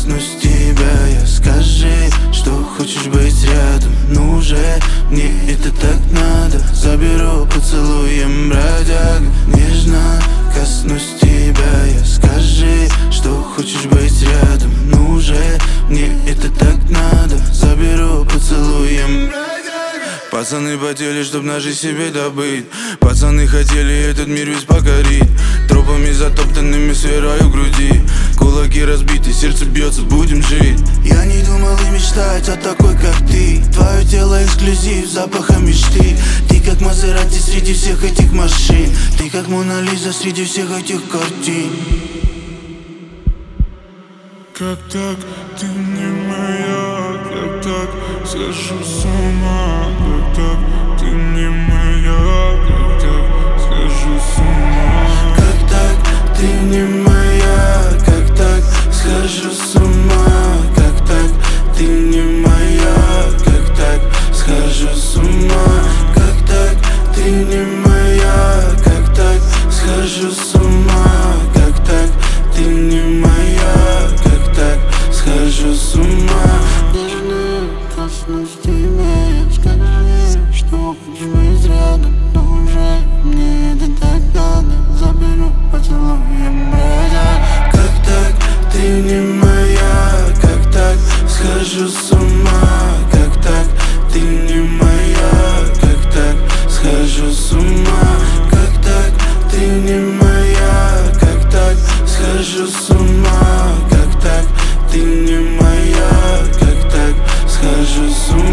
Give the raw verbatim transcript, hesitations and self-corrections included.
коснусь тебя, я скажи, что хочешь быть рядом. Ну уже мне это так надо. Заберу поцелуем, бродяга. Нежно коснусь тебя, я скажи, что хочешь быть рядом. Ну уже мне это так надо. Заберу поцелуем, бродяга. Пацаны потели, чтоб ножи себе добыть. Пацаны хотели этот мир весь покорить. Тропами затоптанными свераю груди. Кулаки разбиты, сердце бьется, будем жить. Я не думал и мечтать о такой, как ты. Твое тело эксклюзив, запахом мечты. Ты как Мазерати среди всех этих машин. Ты как Мона Лиза среди всех этих картин. Как так, ты не моя, как так, схожу с ума. Как так, ты не моя, как так, схожу с ума. Как так, ты не моя, как так, схожу с ума. Как так, ты не моя, как так, схожу с ума. Как так, ты не моя, как так, схожу с ума. Как так, ты не моя, как так, схожу с ума. Нежно коснусь тебя, я скажи, что хочешь быть рядом. Но уже мне это так надо. Заберу поцелуем, бродяга. Как так, ты не моя, как так, схожу с ума. Как так, ты не моя, как так, схожу с ума. Как так, ты не моя, как так, схожу с ума. Как так, ты не моя, как так, схожу с ума.